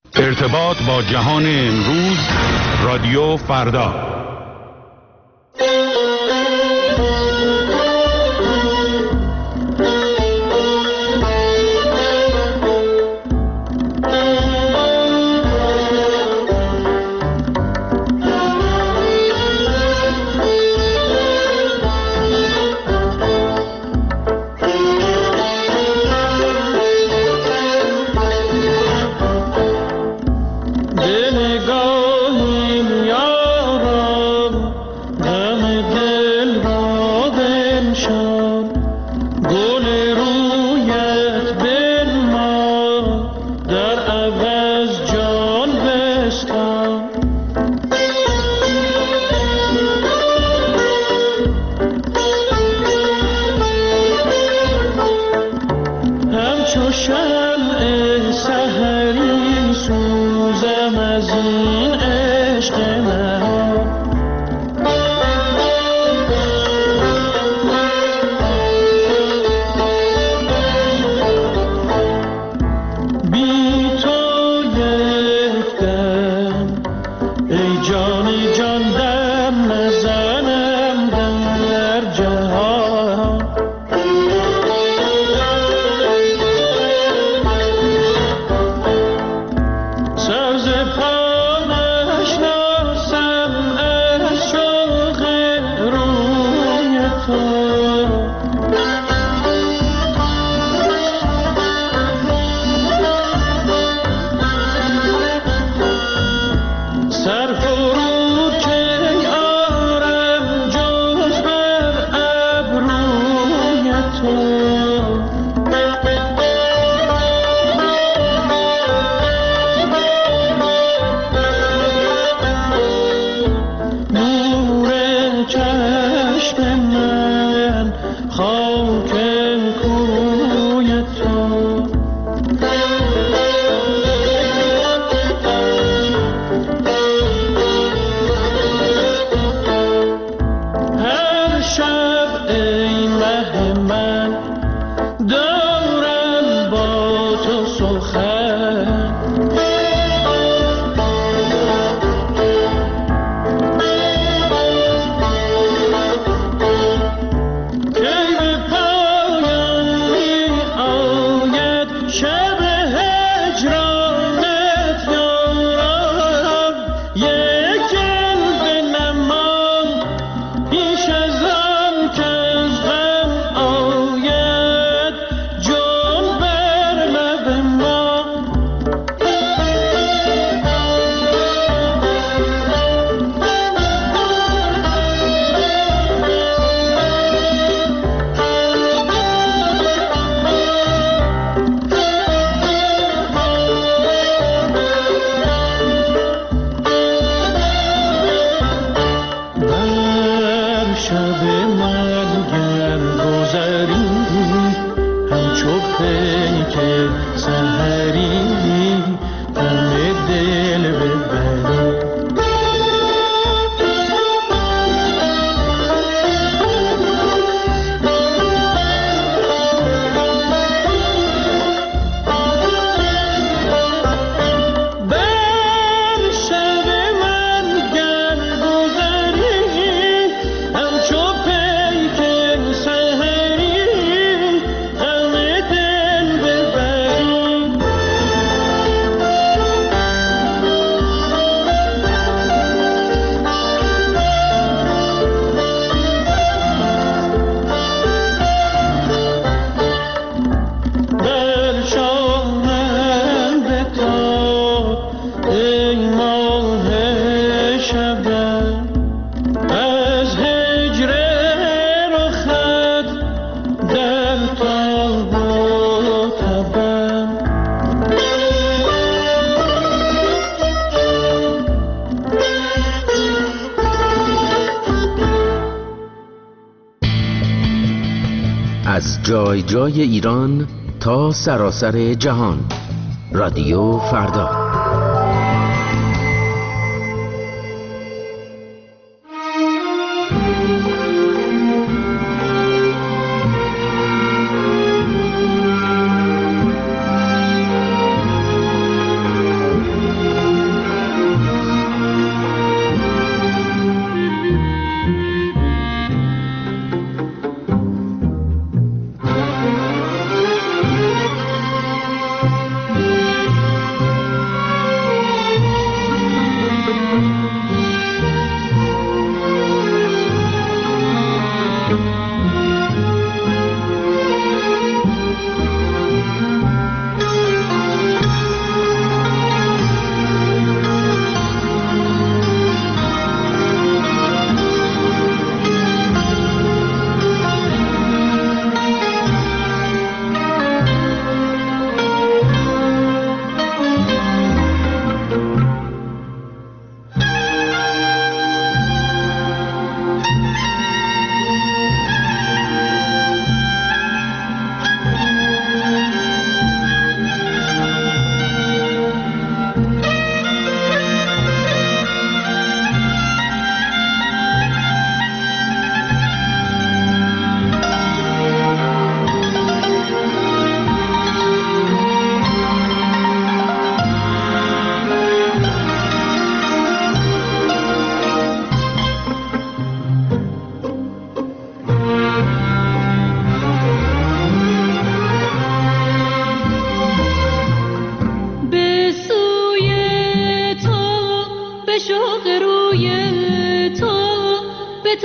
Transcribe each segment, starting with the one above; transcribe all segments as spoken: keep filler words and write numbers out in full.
ارتباط با جهان امروز، رادیو فردا. از جای جای ایران تا سراسر جهان، رادیو فردا.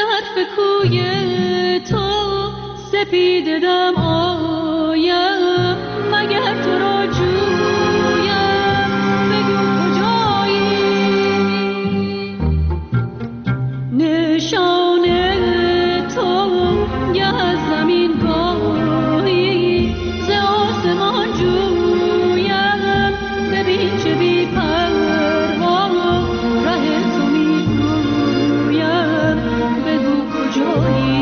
طرف کوی تو سپید دم آیم، مگر تو را جویم بگو کجایی. نشان تو گه از زمین گاهی ز آسمان جویم، ببین چه بی پروا ره تو می رویم بگو کجایی.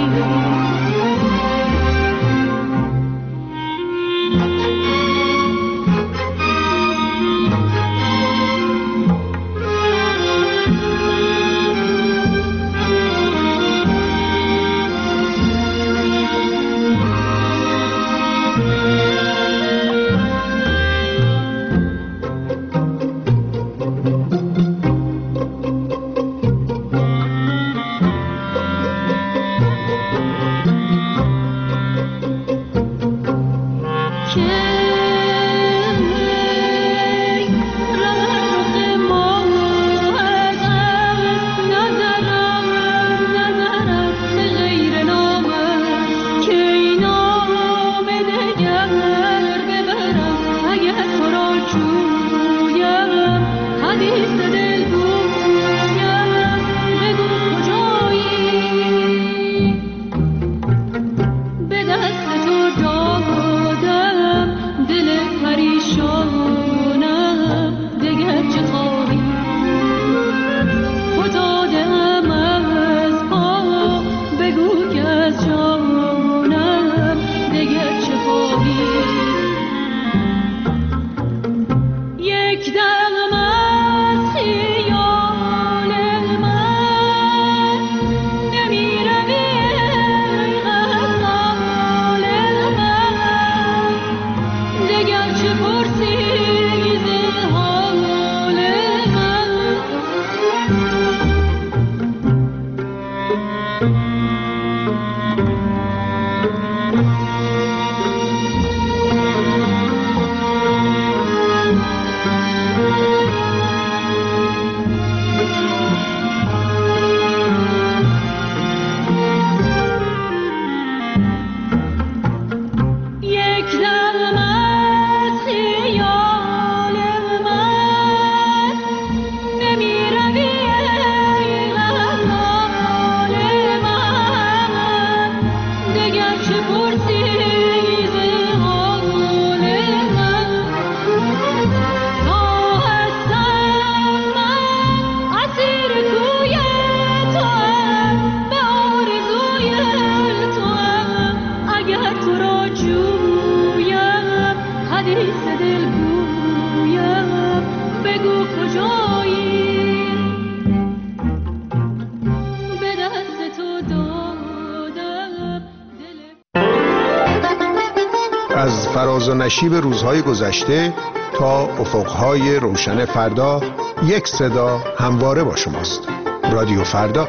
از فراز و نشیب روزهای گذشته تا افقهای روشن فردا، یک صدا همواره با شماست. رادیو فردا.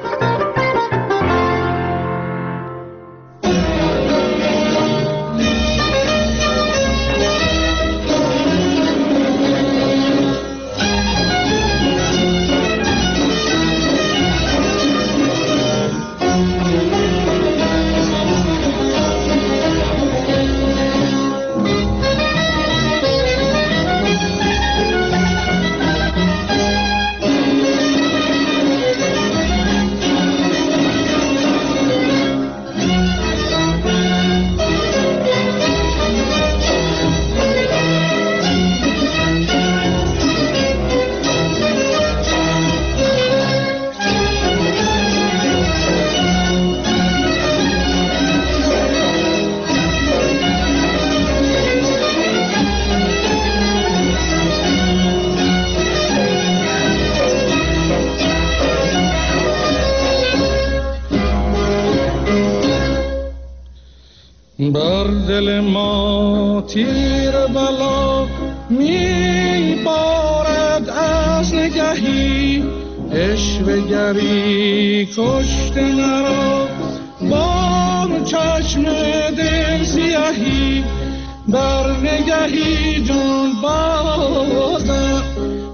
بر دل ما تیر بلا می بارد از نگهی، عشوه گری کشته مرا با چشم دل سیاهی. بر نگهی جان بازم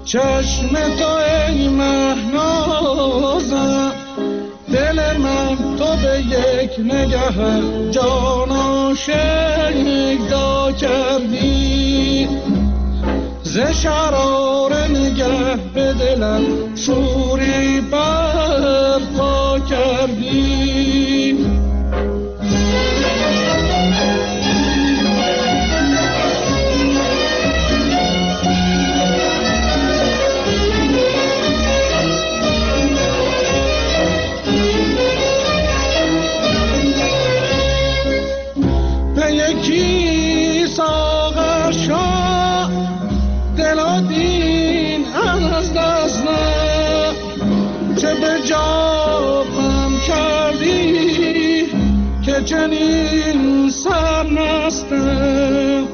چشم تو ای مهنازم، دل من نگه جان آشکدا کردی، ز شرار نگه به دلم شوری برپا کردی. به یکی ساغر شاه دل و دین از دست نه، چه به جا غم کردی که چنین سرمستم.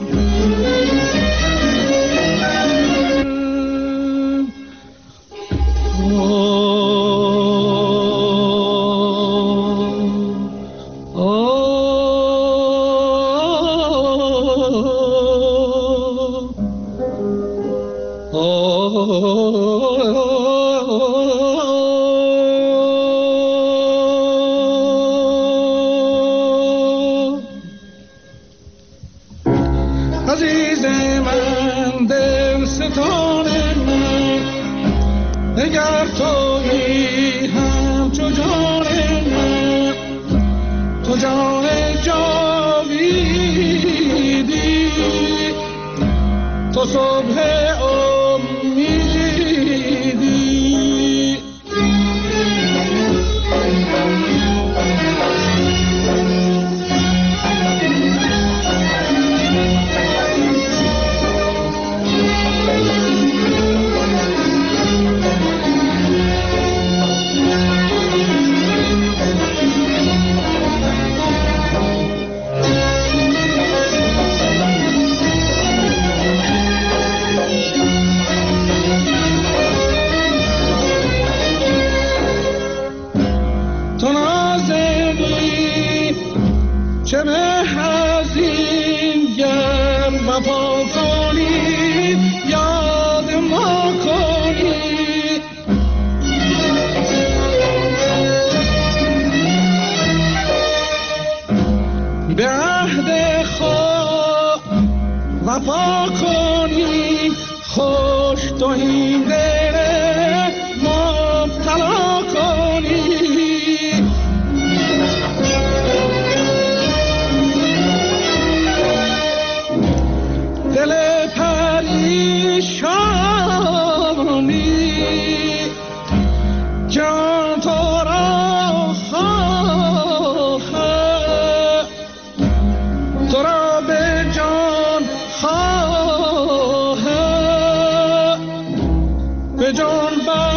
عزیز من دل ستان من، اگر تویی همچو جان من، تو جان جاویدی، تو صبح امیدی. تو نازنی چه به حزین گر وفا کنی یاد ما کنی. به عهد خود وفا کنی، خوش تو این دل مبتلا کنی. دل پریشانی جان تو را خواهد، تو را به جان خواهد، به جان بر